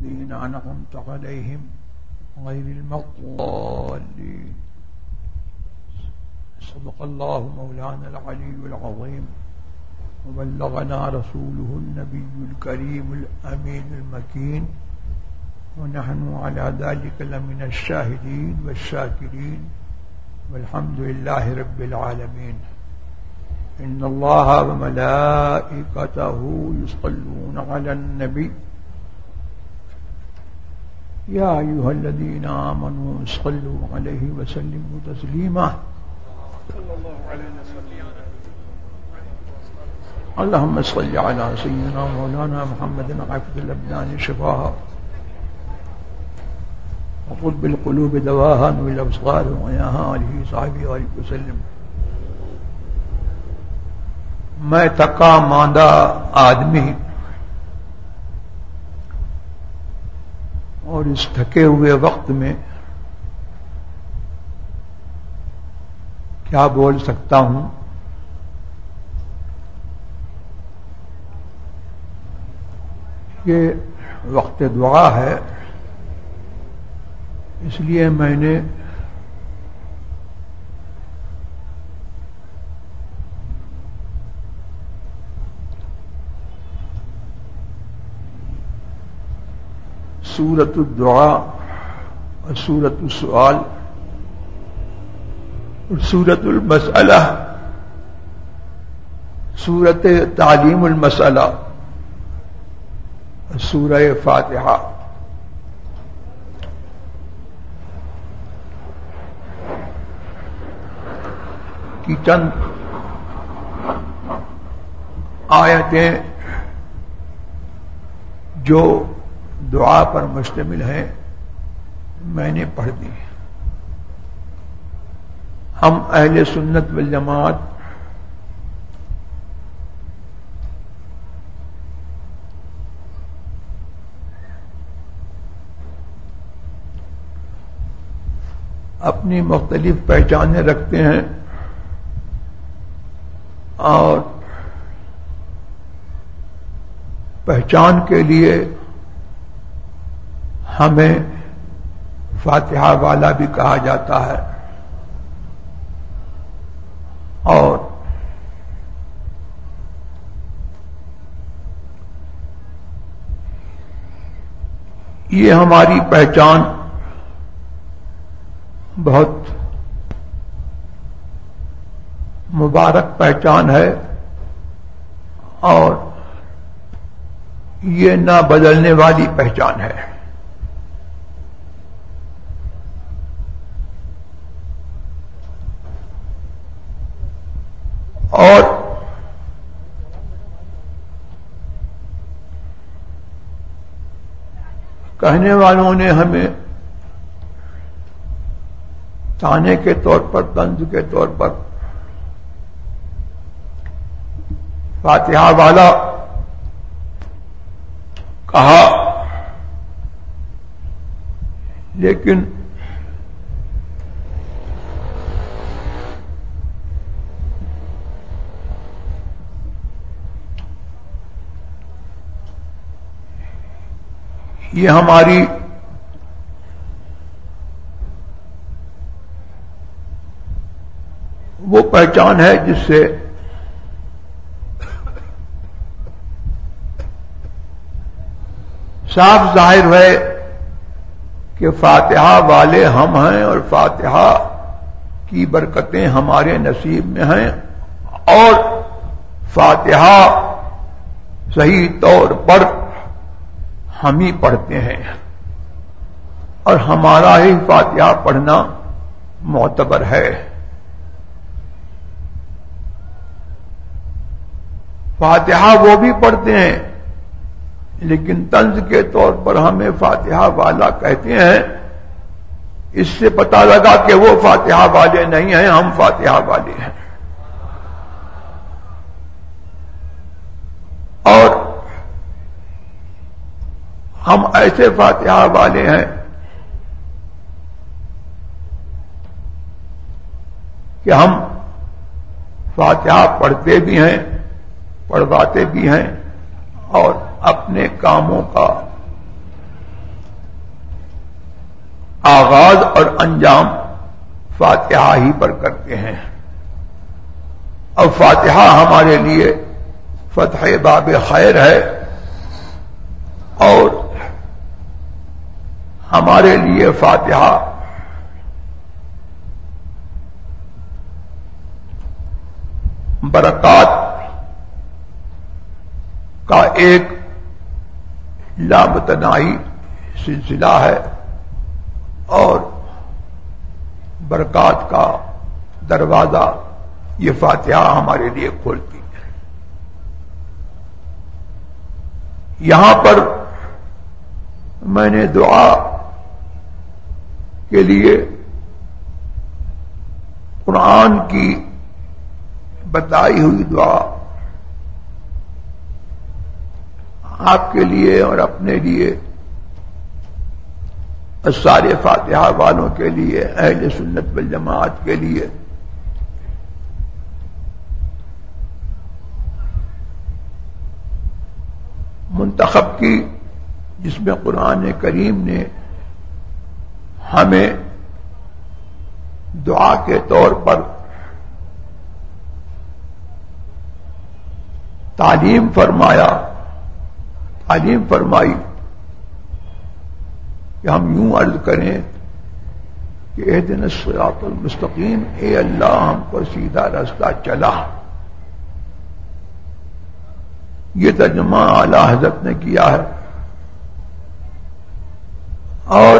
الذين أنعمت عليهم غير المغضوب عليهم. صدق الله مولانا العلي العظيم وبلغنا رسوله النبي الكريم الأمين المكين ونحن على ذلك لمن الشاهدين والشاكرين والحمد لله رب العالمين. إن الله وملائكته يصلون على النبي يا أيها الذين آمنوا صلوا عليه وسلموا تسليما. اللهم صل على سيدنا مولانا محمد عافية الأبدان شفاها وقلب القلوب دواها من الأبصار وياها آله صحبه وآله وسلم. میں تھکا ماندہ آدمی اور اس تھکے ہوئے وقت میں کیا بول سکتا ہوں؟ یہ وقت دعا ہے، اس لیے میں نے سورۃ الدعاء اور سورۃ السؤال اور سورۃ المسئلہ، سورۃ تعلیم المسئلہ، سورہ فاتحہ کی چند آیتیں جو دعا پر مشتمل ہیں میں نے پڑھ دی. ہم اہل سنت والجماعت اپنی مختلف پہچانیں رکھتے ہیں اور پہچان کے لیے ہمیں فاتحہ والا بھی کہا جاتا ہے اور یہ ہماری پہچان بہت مبارک پہچان ہے اور یہ نہ بدلنے والی پہچان ہے. اور کہنے والوں نے ہمیں تانے کے طور پر، طنز کے طور پر فاتحہ والا کہا، لیکن یہ ہماری وہ پہچان ہے جس سے صاف ظاہر ہے کہ فاتحہ والے ہم ہیں اور فاتحہ کی برکتیں ہمارے نصیب میں ہیں اور فاتحہ صحیح طور پر ہم ہی پڑھتے ہیں اور ہمارا ہی فاتحہ پڑھنا معتبر ہے. فاتحہ وہ بھی پڑھتے ہیں لیکن طنز کے طور پر ہمیں فاتحہ والا کہتے ہیں. اس سے پتہ لگا کہ وہ فاتحہ والے نہیں ہیں، ہم فاتحہ والے ہیں. اور ہم ایسے فاتحہ والے ہیں کہ ہم فاتحہ پڑھتے بھی ہیں، پڑھواتے بھی ہیں اور اپنے کاموں کا آغاز اور انجام فاتحہ ہی پر کرتے ہیں. اب فاتحہ ہمارے لیے فتح باب خیر ہے اور ہمارے لیے فاتحہ برکات کا ایک لامتناہی سلسلہ ہے اور برکات کا دروازہ یہ فاتحہ ہمارے لیے کھولتی ہے. یہاں پر میں نے دعا کے لیے قرآن کی بتائی ہوئی دعا آپ کے لیے اور اپنے لیے سارے فاتحہ والوں کے لیے اہل سنت والجماعت کے لیے منتخب کی، جس میں قرآن کریم نے ہمیں دعا کے طور پر تعلیم فرمائی کہ ہم یوں عرض کریں کہ اہدنا الصراط المستقیم، اے اللہ ہم کو سیدھا راستہ چلا. یہ ترجمہ اعلی حضرت نے کیا ہے. اور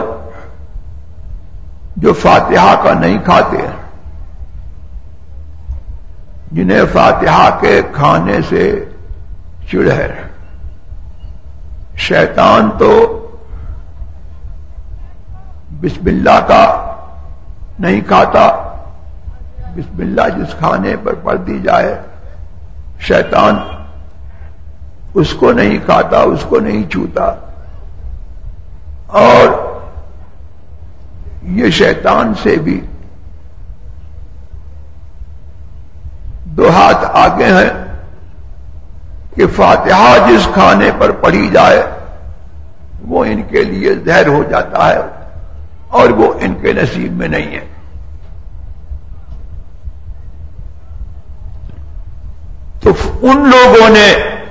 جو فاتحہ کا نہیں کھاتے، جنہیں فاتحہ کے کھانے سے چڑ ہے، شیطان تو بسم اللہ کا نہیں کھاتا. بسم اللہ جس کھانے پر پڑھ دی جائے شیطان اس کو نہیں کھاتا، اس کو نہیں چھوتا. اور یہ شیطان سے بھی دو ہاتھ آگے ہیں کہ فاتحہ جس کھانے پر پڑھی جائے وہ ان کے لیے زہر ہو جاتا ہے اور وہ ان کے نصیب میں نہیں ہے. تو ان لوگوں نے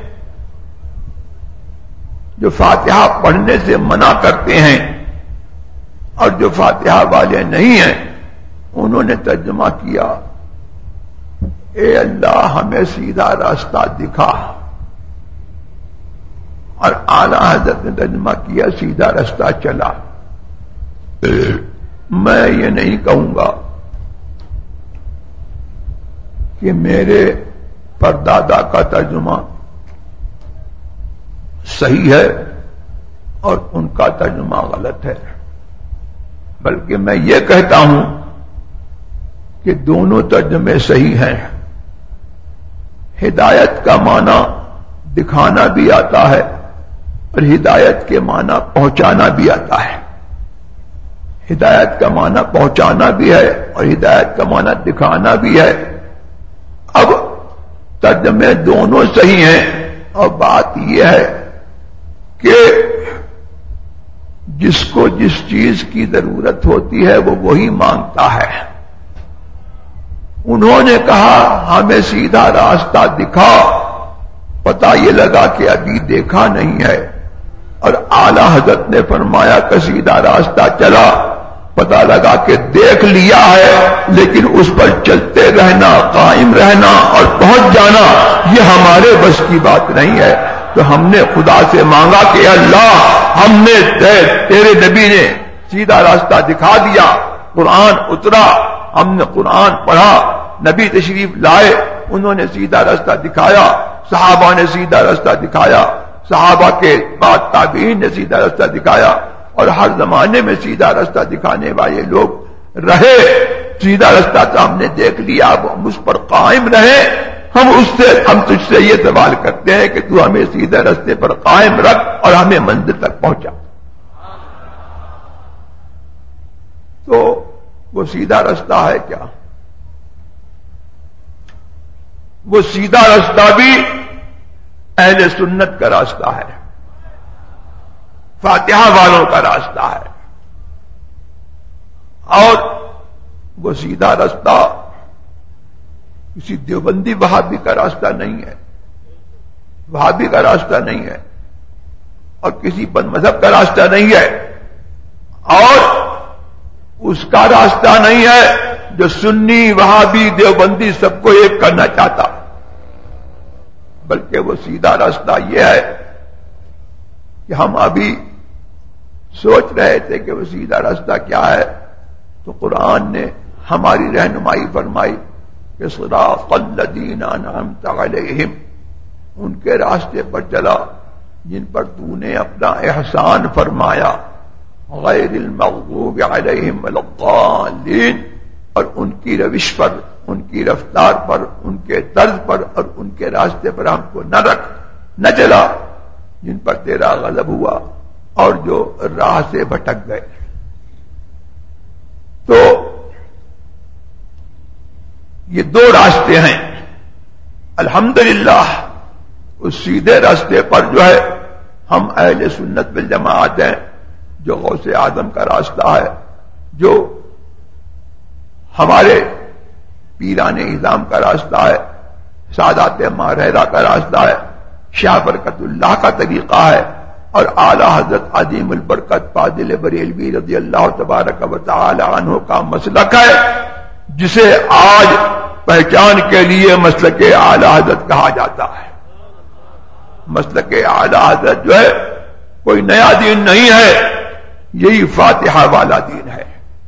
جو فاتحہ پڑھنے سے منع کرتے ہیں اور جو فاتحہ والے نہیں ہیں، انہوں نے ترجمہ کیا اے اللہ ہمیں سیدھا راستہ دکھا، اور اعلی حضرت نے ترجمہ کیا سیدھا راستہ چلا. میں یہ نہیں کہوں گا کہ میرے پردادا کا ترجمہ صحیح ہے اور ان کا ترجمہ غلط ہے، بلکہ میں یہ کہتا ہوں کہ دونوں ترجمے صحیح ہیں. ہدایت کا معنی دکھانا بھی آتا ہے اور ہدایت کے معنی پہنچانا بھی آتا ہے. ہدایت کا معنی پہنچانا بھی ہے اور ہدایت کا معنی دکھانا بھی ہے. اب ترجمے دونوں صحیح ہیں اور بات یہ ہے کہ جس کو جس چیز کی ضرورت ہوتی ہے وہ وہی مانگتا ہے. انہوں نے کہا ہمیں سیدھا راستہ دکھا، پتہ یہ لگا کہ ابھی دیکھا نہیں ہے، اور اعلی حضرت نے فرمایا کہ سیدھا راستہ چلا، پتہ لگا کہ دیکھ لیا ہے لیکن اس پر چلتے رہنا، قائم رہنا اور پہنچ جانا یہ ہمارے بس کی بات نہیں ہے. تو ہم نے خدا سے مانگا کہ اللہ ہم نے تیرے نبی نے سیدھا راستہ دکھا دیا، قرآن اترا، ہم نے قرآن پڑھا، نبی تشریف لائے، انہوں نے سیدھا راستہ دکھایا، صحابہ نے سیدھا راستہ دکھایا، صحابہ کے بعد تابعین نے سیدھا راستہ دکھایا، اور ہر زمانے میں سیدھا راستہ دکھانے والے لوگ رہے. سیدھا راستہ تو ہم نے دیکھ لیا، اب ہم اس پر قائم رہے. ہم تجھ سے یہ سوال کرتے ہیں کہ تو ہمیں سیدھے راستے پر قائم رکھ اور ہمیں منزل تک پہنچا. تو وہ سیدھا راستہ ہے کیا؟ وہ سیدھا راستہ بھی اہل سنت کا راستہ ہے، فاتحہ والوں کا راستہ ہے. اور وہ سیدھا راستہ کسی دیوبندی وہابی کا راستہ نہیں ہے، وہابی کا راستہ نہیں ہے، اور کسی بد مذہب کا راستہ نہیں ہے، اور اس کا راستہ نہیں ہے جو سنی وہابی دیوبندی سب کو ایک کرنا چاہتا، بلکہ وہ سیدھا راستہ یہ ہے کہ ہم ابھی سوچ رہے تھے کہ وہ سیدھا راستہ کیا ہے، تو قرآن نے ہماری رہنمائی فرمائی کہ صراط الذین انعمت علیہم، ان کے راستے پر چلا جن پر تو نے اپنا احسان فرمایا، غیر المغضوب علیہم ولا الضالین، اور ان کی روش پر، ان کی رفتار پر، ان کے طرز پر اور ان کے راستے پر ہم کو نہ چلا جن پر تیرا غضب ہوا اور جو راہ سے بھٹک گئے۔ تو یہ دو راستے ہیں، الحمدللہ اس سیدھے راستے پر جو ہے ہم اہل سنت والجماعت ہیں، جو غوث اعظم کا راستہ ہے، جو ہمارے پیران اعظام کا راستہ ہے، سادات ماہرہ کا راستہ ہے، شاہ برکت اللہ کا طریقہ ہے، اور اعلی حضرت عظیم البرکت فاضل بریلوی رضی اللہ تبارک و تعالی عنہ کا مسلک ہے، جسے آج پہچان کے لیے مسلک اعلی حضرت کہا جاتا ہے۔ مسلک اعلی حضرت جو ہے کوئی نیا دین نہیں ہے، یہی فاتحہ والا دین ہے۔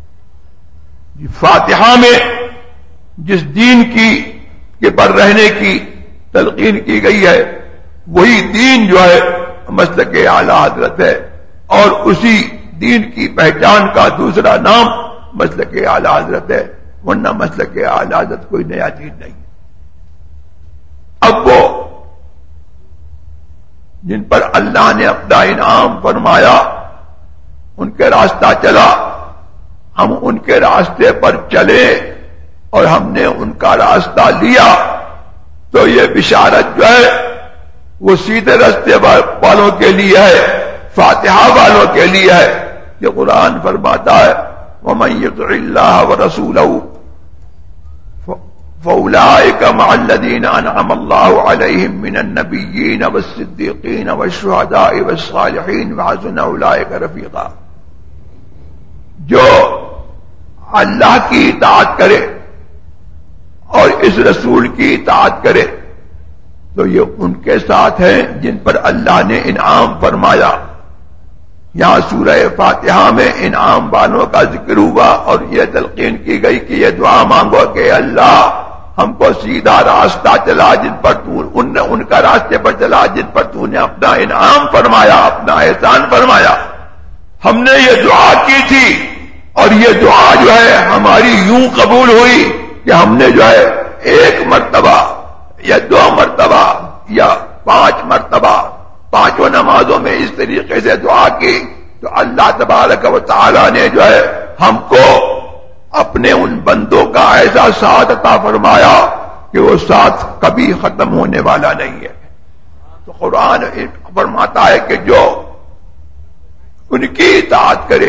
فاتحہ میں جس دین کے پر رہنے کی تلقین کی گئی ہے، وہی دین جو ہے مسلک اعلی حضرت ہے، اور اسی دین کی پہچان کا دوسرا نام مسلک اعلی حضرت ہے، ورنہ مسلک اعلی حضرت کوئی نیا دین نہیں۔ اب وہ جن پر اللہ نے اپنا انعام فرمایا ان کے راستہ چلا، ہم ان کے راستے پر چلے اور ہم نے ان کا راستہ لیا، تو یہ بشارت جو ہے وہ سیدھے راستے والوں کے لیے ہے، فاتحہ والوں کے لیے ہے۔ یہ قرآن فرماتا ہے وَمَن يُطِعِ اللَّهَ وَرَسُولَهُ فَأُولَٰئِكَ مَعَ الَّذِينَ أَنْعَمَ اللَّهُ عَلَيْهِم مِّنَ النَّبِيِّينَ وَالصِّدِّيقِينَ وَالشُّهَدَاءِ وَالصَّالِحِينَ وَحَسُنَ أُولَٰئِكَ رَفِيقًا۔ جو اللہ کی اطاعت کرے اور اس رسول کی اطاعت کرے تو یہ ان کے ساتھ ہیں جن پر اللہ نے انعام فرمایا۔ یہاں سورہ فاتحہ میں انعام والوں کا ذکر ہوا اور یہ تلقین کی گئی کہ یہ دعا مانگو کہ اللہ ہم کو سیدھا راستہ چلا جن پر ان کا راستے پر چلا جن پر تو نے اپنا انعام فرمایا، اپنا احسان فرمایا۔ ہم نے یہ دعا کی تھی اور یہ دعا جو ہے ہماری یوں قبول ہوئی کہ ہم نے جو ہے ایک مرتبہ یا دو مرتبہ یا 5 مرتبہ پانچوں نمازوں میں اس طریقے سے دعا کی، تو اللہ تبارک و تعالی نے جو ہے ہم کو اپنے ان بندوں کا ایسا ساتھ عطا فرمایا کہ وہ ساتھ کبھی ختم ہونے والا نہیں ہے۔ تو قرآن فرماتا ہے کہ جو ان کی اطاعت کرے،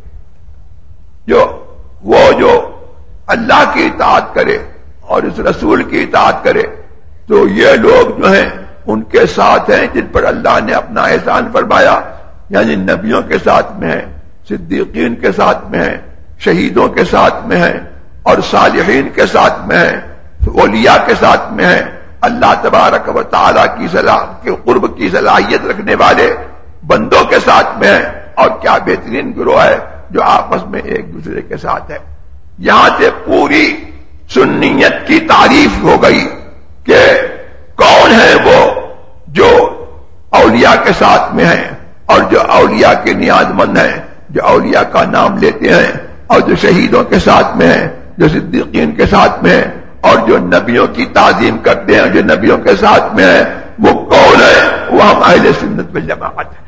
جو اللہ کی اطاعت کرے اور اس رسول کی اطاعت کرے، تو یہ لوگ جو ہیں ان کے ساتھ ہیں جن پر اللہ نے اپنا احسان فرمایا، یعنی نبیوں کے ساتھ میں ہیں، صدیقین کے ساتھ میں ہیں، شہیدوں کے ساتھ میں ہیں، اور صالحین کے ساتھ میں ہیں، اولیاء کے ساتھ میں ہیں، اللہ تبارک و تعالیٰ کی قرب کی صلاحیت رکھنے والے بندوں کے ساتھ میں ہیں، اور کیا بہترین گروہ ہے جو آپس میں ایک دوسرے کے ساتھ ہے۔ یہاں سے پوری سنیت کی تعریف ہو گئی کہ کون ہے وہ جو اولیاء کے ساتھ میں ہیں اور جو اولیاء کے نیاز مند ہیں، جو اولیاء کا نام لیتے ہیں، اور جو شہیدوں کے ساتھ میں ہیں، جو صدیقین کے ساتھ میں ہیں، اور جو نبیوں کی تعظیم کرتے ہیں، جو نبیوں کے ساتھ میں ہیں، وہ کون ہے؟ وہ ہم اہل سنت والجماعت ہیں۔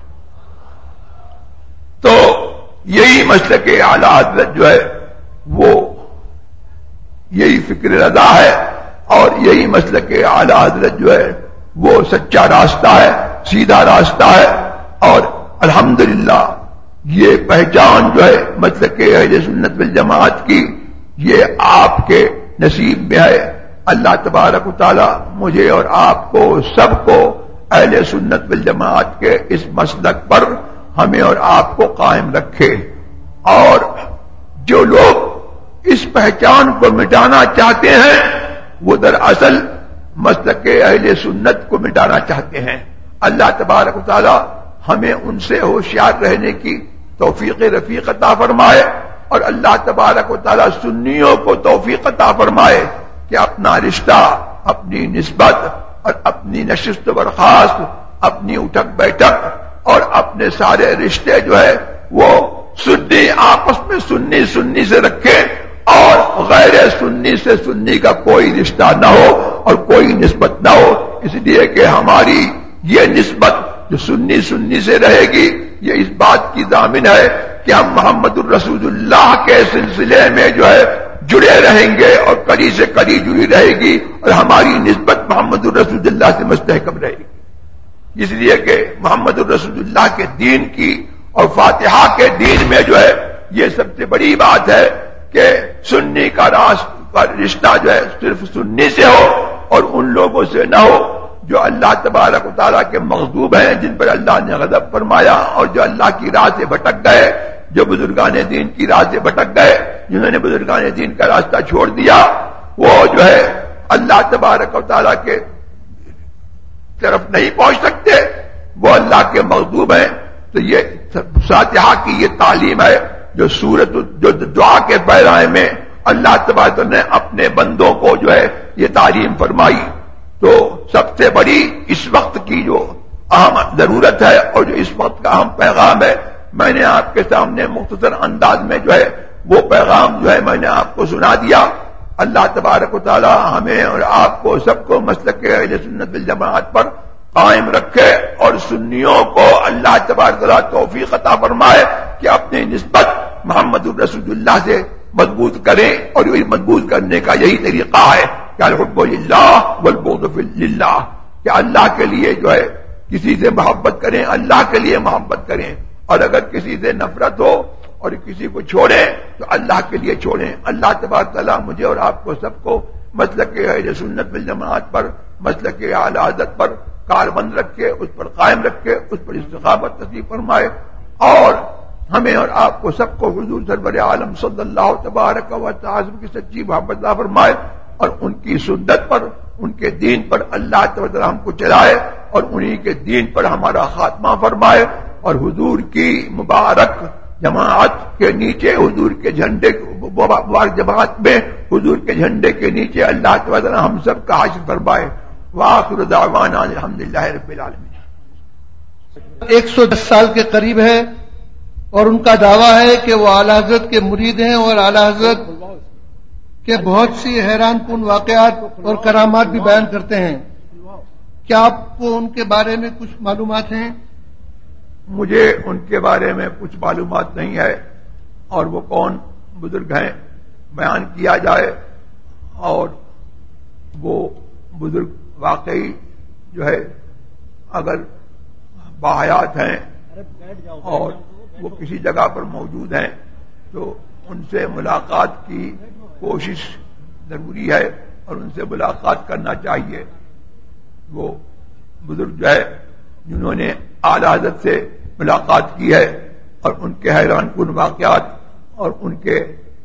تو یہی مسلک اعلی حضرت جو ہے وہ یہی فکر رضا ہے، اور یہی مسلک اعلی حضرت جو ہے وہ سچا راستہ ہے، سیدھا راستہ ہے، اور الحمدللہ یہ پہچان جو ہے مسلک اہل سنت والجماعت کی، یہ آپ کے نصیب میں ہے۔ اللہ تبارک و تعالی مجھے اور آپ کو سب کو اہل سنت والجماعت کے اس مسلک پر ہمیں اور آپ کو قائم رکھے، اور جو لوگ اس پہچان کو مٹانا چاہتے ہیں وہ دراصل مسلک اہل سنت کو مٹانا چاہتے ہیں۔ اللہ تبارک و تعالی ہمیں ان سے ہوشیار رہنے کی توفیق رفیق عطا فرمائے، اور اللہ تبارک و تعالی سنیوں کو توفیق عطا فرمائے کہ اپنا رشتہ، اپنی نسبت اور اپنی نشست و برخاست، اپنی اٹھک بیٹھک اور اپنے سارے رشتے جو ہے وہ سنی آپس میں سنی سنی سے رکھے، اور غیر سنی سے سنی کا کوئی رشتہ نہ ہو اور کوئی نسبت نہ ہو، اس لیے کہ ہماری یہ نسبت جو سنی سنی سے رہے گی یہ اس بات کی ضامن ہے کہ ہم محمد الرسول اللہ کے سلسلے میں جو ہے جڑے رہیں گے، اور کڑی سے کڑی جڑی رہے گی، اور ہماری نسبت محمد الرسول اللہ سے مستحکم رہے گی۔ اس لیے کہ محمد الرسول اللہ کے دین کی اور فاتحہ کے دین میں جو ہے یہ سب سے بڑی بات ہے کہ سنی کا رشتہ جو ہے صرف سنی سے ہو اور ان لوگوں سے نہ ہو جو اللہ تبارک و تعالیٰ کے مغضوب ہیں، جن پر اللہ نے غضب فرمایا، اور جو اللہ کی راہ سے بھٹک گئے، جو بزرگان دین کی راہ سے بھٹک گئے، جنہوں نے بزرگان دین کا راستہ چھوڑ دیا، وہ جو ہے اللہ تبارک و تعالیٰ کے طرف نہیں پہنچ سکتے، وہ اللہ کے مغضوب ہیں۔ تو یہ فاتحہ کی یہ تعلیم ہے جو سورت جو دعا کے پیرائے میں اللہ تبارک نے اپنے بندوں کو جو ہے یہ تعلیم فرمائی۔ تو سب سے بڑی اس وقت کی جو اہم ضرورت ہے اور جو اس وقت کا اہم پیغام ہے، میں نے آپ کے سامنے مختصر انداز میں جو ہے وہ پیغام جو ہے میں نے آپ کو سنا دیا۔ اللہ تبارک و تعالی ہمیں اور آپ کو سب کو مسلک اہل سنت والجماعت پر قائم رکھے، اور سنیوں کو اللہ تبارک و تعالی توفیق عطا فرمائے کہ اپنی نسبت محمد الرسول اللہ سے مضبوط کریں، اور یہ مضبوط کرنے کا یہی طریقہ ہے کہ الحب للہ والبغض للہ، کہ اللہ کے لیے جو ہے کسی سے محبت کریں، اللہ کے لیے محبت کریں، اور اگر کسی سے نفرت ہو اور کسی کو چھوڑیں تو اللہ کے لیے چھوڑیں۔ اللہ تبارک تعالیٰ مجھے اور آپ کو سب کو مسلک اہل سنت والجماعت پر، مسلک اعلی حضرت پر کاربند رکھے، اس پر قائم رکھے، اس پر استقامت نصیب فرمائے، اور ہمیں اور آپ کو سب کو حضور سرور عالم صلی اللہ تبارک و تعالی کی سچی محبت عطا فرمائے، اور ان کی سنت پر، ان کے دین پر اللہ تعالی ہم کو چلائے، اور انہی کے دین پر ہمارا خاتمہ فرمائے، اور حضور کی مبارک جماعت کے نیچے، حضور کے جھنڈے مبارک جماعت میں حضور کے جھنڈے کے نیچے اللہ تعالی ہم سب کا حشر فرمائے۔ وآخر دعوانا الحمدللہ رب العالمین۔ 110 سال کے قریب ہے، اور ان کا دعویٰ ہے کہ وہ اعلی حضرت کے مرید ہیں، اور اعلی حضرت کے بہت سی حیران کن واقعات اور کرامات بھی بیان کرتے ہیں۔ کیا آپ کو ان کے بارے میں کچھ معلومات ہیں؟ مجھے ان کے بارے میں کچھ معلومات نہیں ہے، اور وہ کون بزرگ ہیں بیان کیا جائے، اور وہ بزرگ واقعی جو ہے اگر باحیات ہیں اور وہ کسی جگہ پر موجود ہیں تو ان سے ملاقات کی کوشش ضروری ہے، اور ان سے ملاقات کرنا چاہیے۔ وہ بزرگ جو ہے جنہوں نے اعلی حضرت سے ملاقات کی ہے، اور ان کے حیران کن واقعات اور ان کے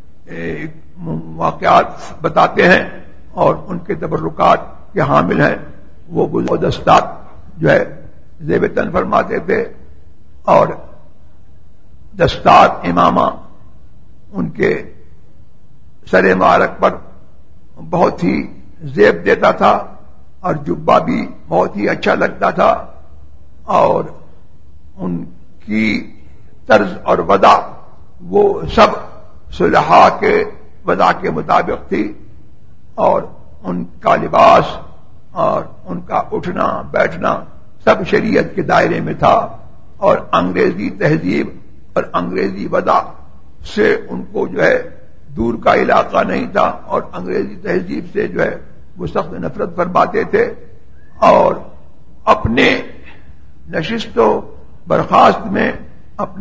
واقعات بتاتے ہیں، اور ان کے تبرکات کے حامل ہیں، وہ دستات جو ہے زیب تن فرماتے تھے، اور دستار امامہ ان کے سر مبارک پر بہت ہی زیب دیتا تھا، اور جبہ بھی بہت ہی اچھا لگتا تھا، اور ان کی طرز اور وضع وہ سب صلحاء کے وضع کے مطابق تھی، اور ان کا لباس اور ان کا اٹھنا بیٹھنا سب شریعت کے دائرے میں تھا، اور انگریزی تہذیب اور انگریزی وضع سے ان کو جو ہے دور کا علاقہ نہیں تھا، اور انگریزی تہذیب سے جو ہے وہ سخت نفرت فرماتے تھے، اور اپنے نشست و برخاست میں اپنے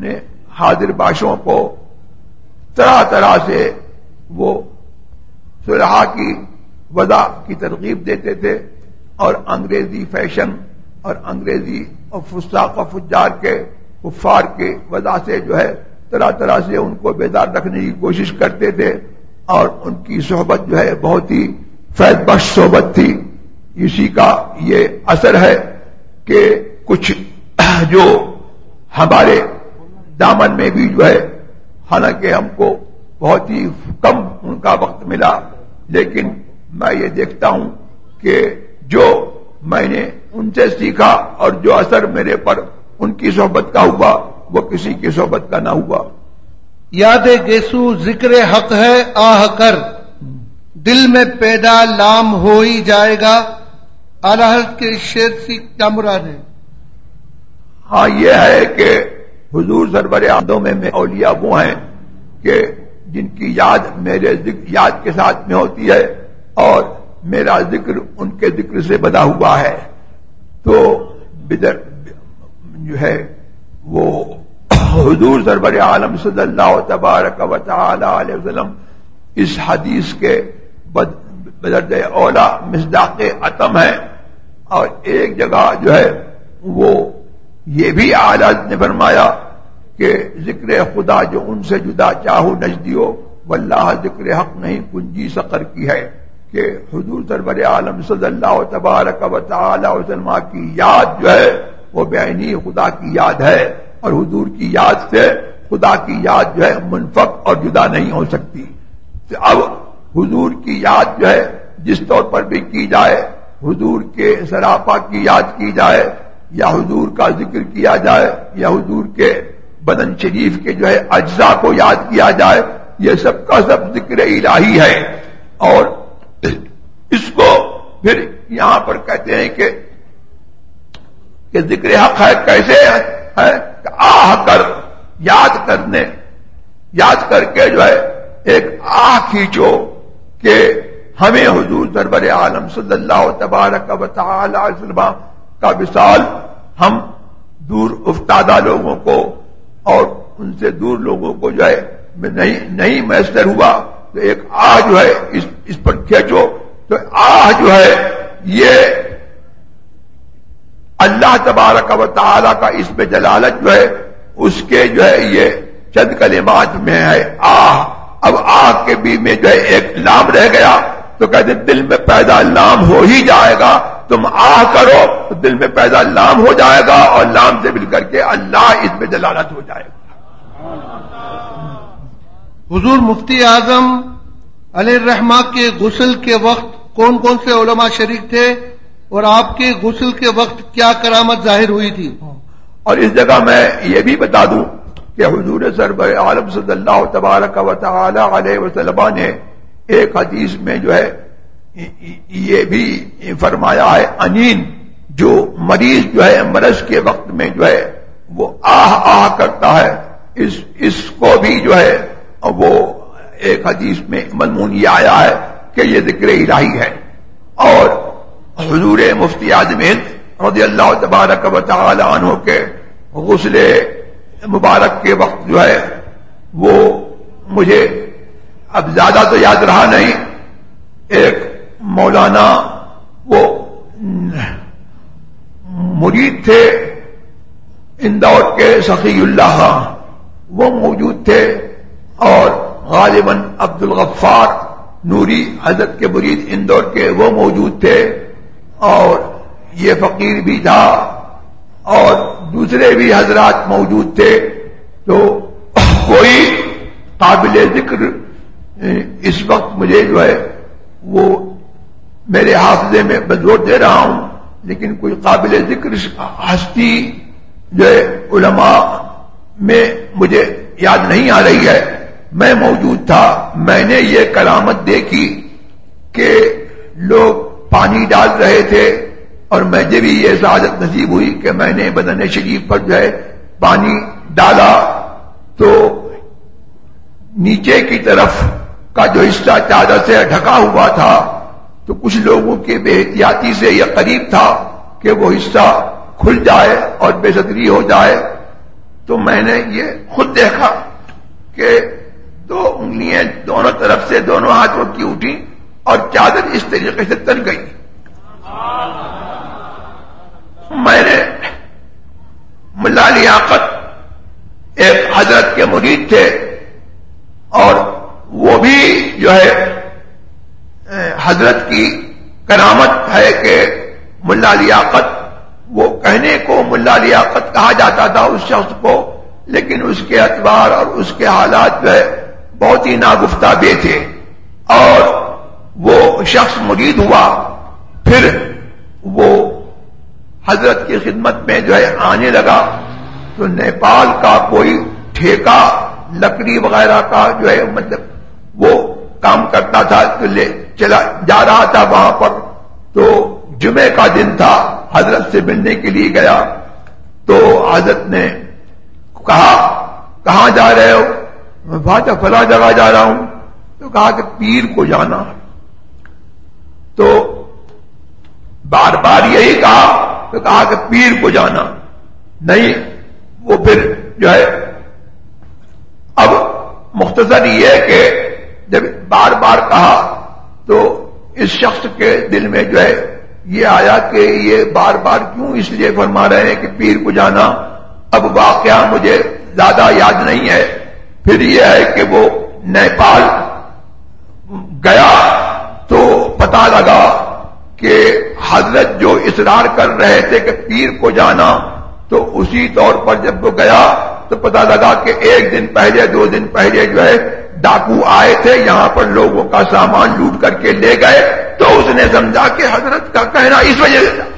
حاضر باشوں کو طرح طرح سے وہ صلح کی وضع کی ترغیب دیتے تھے، اور انگریزی فیشن اور انگریزی اور فساق و فجار کے کفار کے وضع سے جو ہے طرح طرح سے ان کو بیدار رکھنے کی کوشش کرتے تھے، اور ان کی صحبت جو ہے بہت ہی فیض بخش صحبت تھی۔ اسی کا یہ اثر ہے کہ کچھ جو ہمارے دامن میں بھی جو ہے، حالانکہ ہم کو بہت ہی کم ان کا وقت ملا، لیکن میں یہ دیکھتا ہوں کہ جو میں نے ان سے سیکھا اور جو اثر میرے پر ان کی صحبت کا ہوا وہ کسی کی صحبت کا نہ ہوا۔ یاد گیسو ذکر حق ہے آہ کر، دل میں پیدا لام ہو ہی جائے گا۔ اعلی حضرت کے شعر سے کیا مراد ہے؟ ہاں، یہ ہے کہ حضور سرور عالموں میں اولیاء وہ ہیں کہ جن کی یاد میرے یاد کے ساتھ میں ہوتی ہے، اور میرا ذکر ان کے ذکر سے بنا ہوا ہے۔ تو جو ہے وہ حضور سرور عالم صلی اللہ تبارک و تعالی علیہ وسلم اس حدیث کے بدرجہ اولا مصداق اتم ہے، اور ایک جگہ جو ہے وہ یہ بھی اعلی حضرت نے فرمایا کہ ذکر خدا جو ان سے جدا چاہو نجدیو، واللہ ذکر حق نہیں کنجی سقر کی ہے، کہ حضور سرور عالم صلی اللہ تبارک و تعالی وسلم کی یاد جو ہے وہ بعینی خدا کی یاد ہے، اور حضور کی یاد سے خدا کی یاد جو ہے منفک اور جدا نہیں ہو سکتی۔ تو اب حضور کی یاد جو ہے جس طور پر بھی کی جائے، حضور کے سراپا کی یاد کی جائے، یا حضور کا ذکر کیا جائے، یا حضور کے بدن شریف کے جو ہے اجزاء کو یاد کیا جائے، یہ سب کا سب ذکر الہی ہے۔ اور اس کو پھر یہاں پر کہتے ہیں کہ ذکر حق ہے، کیسے ہے؟ آہ کر، یاد کر کے جو ہے ایک آہ کھینچو کہ ہمیں حضور سرور عالم صلی اللہ تبارک و تعالی علیہ وسلم کا وصال ہم دور افتادہ لوگوں کو اور ان سے دور لوگوں کو جو ہے نہیں میسر ہوا، تو ایک آہ جو ہے اس پر کھینچو۔ تو آہ جو ہے یہ اللہ تبارک و تعالی کا اس میں جلالت جو ہے اس کے جو ہے یہ چند کلمات میں ہے آہ۔ اب آہ کے بھی میں جو ہے ایک لام رہ گیا، تو کہتے دل میں پیدا لام ہو ہی جائے گا، تم آہ کرو تو دل میں پیدا لام ہو جائے گا، اور لام سے مل کر کے اللہ اس میں جلالت ہو جائے گا۔ حضور مفتی اعظم علیہ الرحمہ کے غسل کے وقت کون کون سے علماء شریک تھے، اور آپ کے غسل کے وقت کیا کرامت ظاہر ہوئی تھی؟ اور اس جگہ میں یہ بھی بتا دوں کہ حضور سرور عالم صلی اللہ تبارک و تعالی علیہ وسلم نے ایک حدیث میں جو ہے یہ بھی فرمایا ہے، انین جو مریض جو ہے مرض کے وقت میں جو ہے وہ آہ آہ کرتا ہے، اس کو بھی جو ہے وہ ایک حدیث میں مضمون یہ آیا ہے کہ یہ ذکر الہی ہے۔ اور حضور مفتی اعظم ہند رضی اللہ تبارک و تعالی عنہ کے غسل مبارک کے وقت جو ہے وہ مجھے اب زیادہ تو یاد رہا نہیں، ایک مولانا وہ مرید تھے اندور کے سخی اللہ، وہ موجود تھے، اور غالباً عبد الغفار نوری حضرت کے مرید اندور کے وہ موجود تھے، اور یہ فقیر بھی تھا، اور دوسرے بھی حضرات موجود تھے۔ تو کوئی قابل ذکر اس وقت مجھے جو ہے وہ میرے حافظے میں بزور دے رہا ہوں، لیکن کوئی قابل ذکر ہستی جو ہے علماء میں مجھے یاد نہیں آ رہی ہے۔ میں موجود تھا، میں نے یہ کرامت دیکھی کہ لوگ پانی ڈال رہے تھے، اور مجھے بھی یہ سعادت نصیب ہوئی کہ میں نے بدن شریف پر جو ہے پانی ڈالا، تو نیچے کی طرف کا جو حصہ چادر سے ڈھکا ہوا تھا، تو کچھ لوگوں کے بے احتیاطی سے یہ قریب تھا کہ وہ حصہ کھل جائے اور بے صدری ہو جائے، تو تو میں نے یہ خود دیکھا کہ 2 انگلیاں دونوں طرف سے دونوں ہاتھوں کی اٹھی اور چادر اس طریقے سے تن گئی. میں نے ملا لیاقت ایک حضرت کے مرید تھے اور وہ بھی جو ہے حضرت کی کرامت ہے کہ ملا لیاقت، وہ کہنے کو ملا لیاقت کہا جاتا تھا اس شخص کو، لیکن اس کے اطوار اور اس کے حالات جو ہے بہت ہی ناگفتہ بے تھے. اور وہ شخص مرید ہوا، پھر وہ حضرت کی خدمت میں جو ہے آنے لگا تو نیپال کا کوئی ٹھیکہ لکڑی وغیرہ کا جو ہے مطلب وہ کام کرتا تھا، تو لے چلا جا رہا تھا وہاں پر. تو جمعے کا دن تھا، حضرت سے ملنے کے لیے گیا تو حضرت نے کہا کہاں جا رہے ہو؟ میں بھائی فلاں جگہ جا رہا ہوں. تو کہا کہ پیر کو جانا. تو بار بار یہی کہا، تو کہا کہ پیر کو جانا نہیں. وہ پھر جو ہے اب مختصر یہ ہے کہ جب بار بار کہا تو اس شخص کے دل میں جو ہے یہ آیا کہ یہ بار بار کیوں اس لیے فرما رہے ہیں کہ پیر کو جانا. اب واقعہ مجھے زیادہ یاد نہیں ہے. پھر یہ ہے کہ وہ نیپال گیا تو پتا لگا کہ حضرت جو اصرار کر رہے تھے کہ پیر کو جانا، تو اسی طور پر جب وہ گیا تو پتا لگا کہ 1 دن پہلے 2 دن پہلے جو ہے ڈاکو آئے تھے، یہاں پر لوگوں کا سامان لوٹ کر کے لے گئے. تو اس نے سمجھا کہ حضرت کا کہنا اس وجہ سے تھا.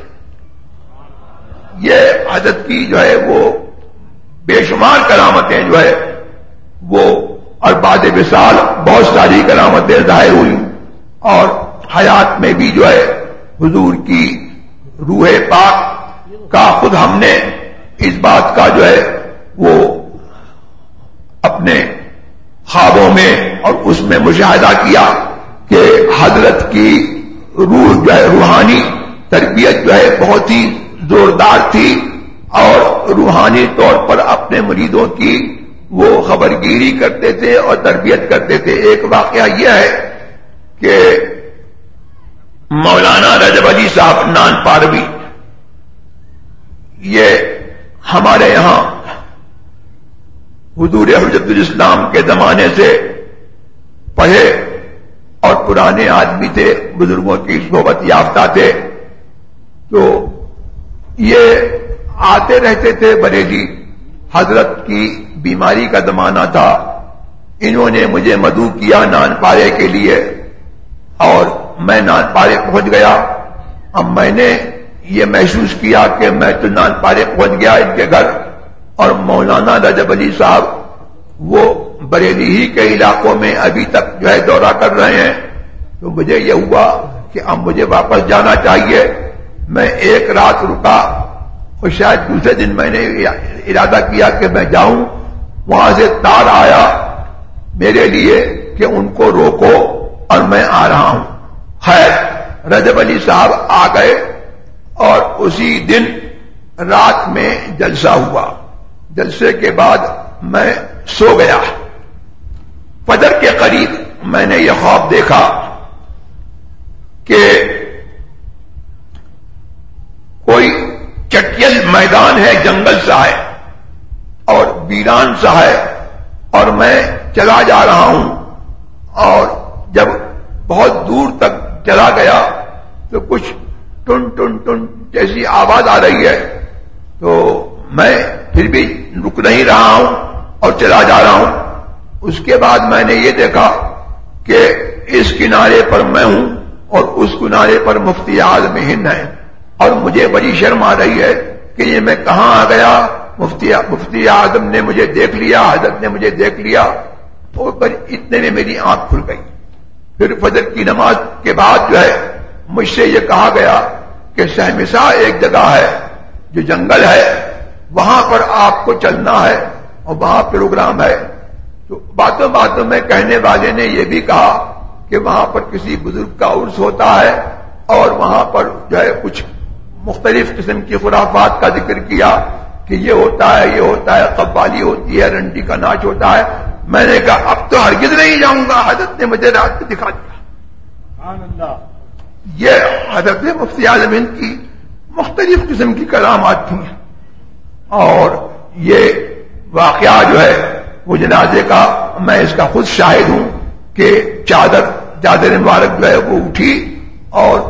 یہ حضرت کی جو ہے وہ بے شمار کرامتیں جو ہے وہ، اور بعد وصال بہت ساری کرامتیں ظاہر ہوئی، اور حیات میں بھی جو ہے حضور کی روح پاک کا خود ہم نے اس بات کا جو ہے وہ اپنے خوابوں میں اور اس میں مشاہدہ کیا کہ حضرت کی روح جو ہے روحانی تربیت جو ہے بہت ہی زوردار تھی، اور روحانی طور پر اپنے مریدوں کی وہ خبرگیری کرتے تھے اور تربیت کرتے تھے. ایک واقعہ یہ ہے کہ مولانا رجب علی صاحب نان پاروی، یہ ہمارے یہاں حضور حجت الاسلام کے زمانے سے پڑھے اور پرانے آدمی تھے، بزرگوں کی صحبت یافتہ تھے. تو یہ آتے رہتے تھے بریلی. حضرت کی بیماری کا زمانہ تھا، انہوں نے مجھے مدعو کیا نان پارے کے لیے اور میں نان پارے پہنچ گیا. اب میں نے یہ محسوس کیا کہ میں تو نان پارے پہنچ گیا ان کے گھر، اور مولانا رجب علی صاحب وہ بریلی ہی کے علاقوں میں ابھی تک جو ہے دورہ کر رہے ہیں. تو مجھے یہ ہوا کہ اب مجھے واپس جانا چاہیے. میں 1 رات رکا اور شاید دوسرے دن میں نے ارادہ کیا کہ میں جاؤں. وہاں سے تار آیا میرے لیے کہ ان کو روکو اور میں آ رہا ہوں. خیر رجب علی صاحب آ گئے اور اسی دن رات میں جلسہ ہوا. جلسے کے بعد میں سو گیا. فجر کے قریب میں نے یہ خواب دیکھا کہ کوئی چٹیل میدان ہے، جنگل سا ہے اور ویران سا ہے، اور میں چلا جا رہا ہوں. اور جب بہت دور تک چلا گیا تو کچھ ٹن ٹن ٹن جیسی آواز آ رہی ہے. تو میں پھر بھی رک نہیں رہا ہوں اور چلا جا رہا ہوں. اس کے بعد میں نے یہ دیکھا کہ اس کنارے پر میں ہوں اور اس کنارے پر مفتی اعظم ہند ہے، اور مجھے بڑی شرم آ رہی ہے کہ یہ میں کہاں آ گیا. مفتی اعظم نے مجھے دیکھ لیا، حضرت نے مجھے دیکھ لیا، اور اتنے میں میری آنکھ کھل گئی. پھر فجر کی نماز کے بعد جو ہے مجھ سے یہ کہا گیا کہ سہمسا ایک جگہ ہے جو جنگل ہے، وہاں پر آپ کو چلنا ہے اور وہاں پروگرام ہے. تو باتوں باتوں میں کہنے والے نے یہ بھی کہا کہ وہاں پر کسی بزرگ کا عرس ہوتا ہے اور وہاں پر جو ہے کچھ مختلف قسم کی خرافات کا ذکر کیا. کہ یہ ہوتا ہے یہ ہوتا ہے، قوالی ہوتی ہے، رنڈی کا ناچ ہوتا ہے. میں نے کہا اب تو ہرگز نہیں جاؤں گا، حضرت نے مجھے رات کو دکھا دیا. یہ حضرت مفتی اعظم ہند کی مختلف قسم کی کرامات تھیں. اور یہ واقعہ جو ہے وہ جنازے کا میں اس کا خود شاہد ہوں کہ چادر مبارک جو ہے وہ اٹھی اور